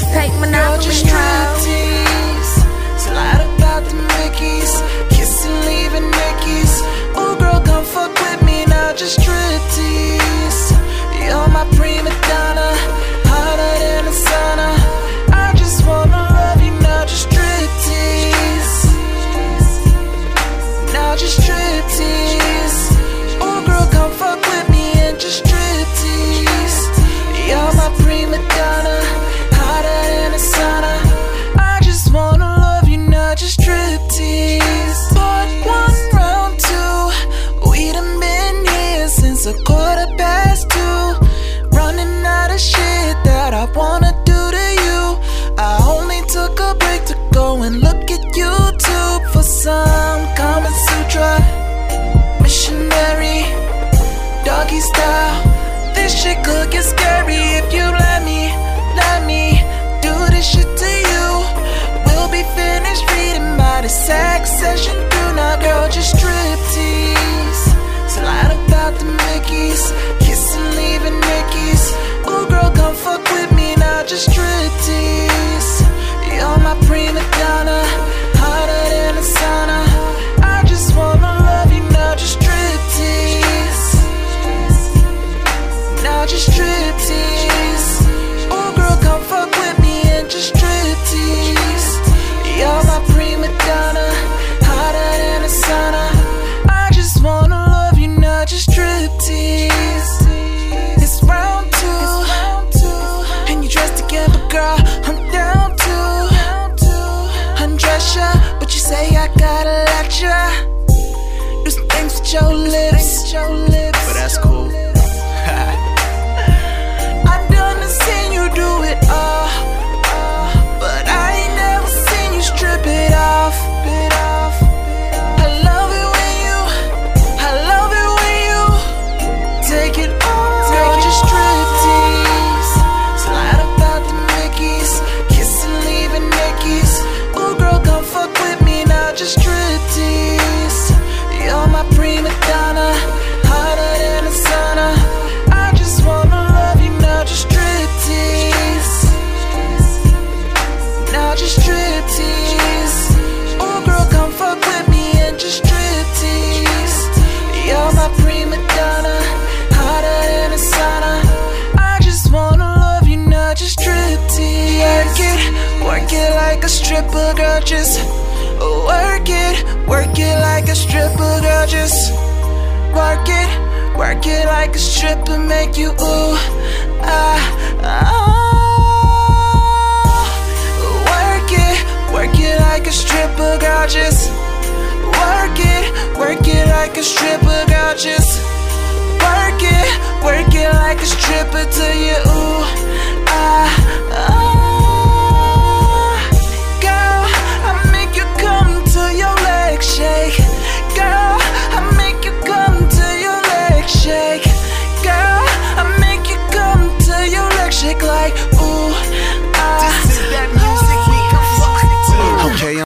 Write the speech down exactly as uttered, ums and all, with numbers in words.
take Monopoly striptease, slide about the Mickeys, kissing, leaving Nickies. Ooh, girl, come fuck with me now, just striptease. You're my prima donna, hotter than a sauna. I just wanna love you now, just striptease. Now just striptease. Ooh, girl, come fuck with me and just striptease. You're my prima donna, hotter than a sauna. I just wanna love you now, just striptease. Part one, round two, we done been here since a quarter past two. Running out of shit that I wanna do to you. I only took a break to go and look at YouTube for some Kama Sutra, missionary, doggy style. This shit could get scary if you let me, let me do this shit to you. We'll be finished reading by the sex session through. Now girl, just striptease, slide about the Mickeys, kissing, leaving Nickies. Ooh, girl, come fuck with me now, just striptease. You're my prima donna, hotter than a sauna. I just wanna love you now, just striptease. Now just striptease. Ooh, girl, come fuck with me and just striptease. You're my prima donna, hotter than a sauna. I just wanna love you now, just striptease. It's round two, and you dressed again, but girl, I'm down to undress ya, but you say I gotta let ya do some things with your lips, but that's cool. I done seen you do it all, but I ain't never seen you strip it off. I love it when you, I love it when you take it off. Girl, just striptease, slide about the Mickeys, kissing, leaving Nickies. Ooh, girl, come fuck with me now, just striptease. You're my prima donna, hotter than a sauna. I just wanna love you now, just striptease. Now just striptease. Ooh, girl, come fuck with me and just striptease. You're my prima donna, hotter than a sauna. I just wanna love you now, just striptease. Work it, work it like a stripper, girl, just work it, work it like a stripper, girl, just work it, work it like a stripper, make you ooh, ah, ah. Work it, work it like a stripper, girl, just work it, work it like a stripper, girl, just work it, work it like a stripper till you ooh.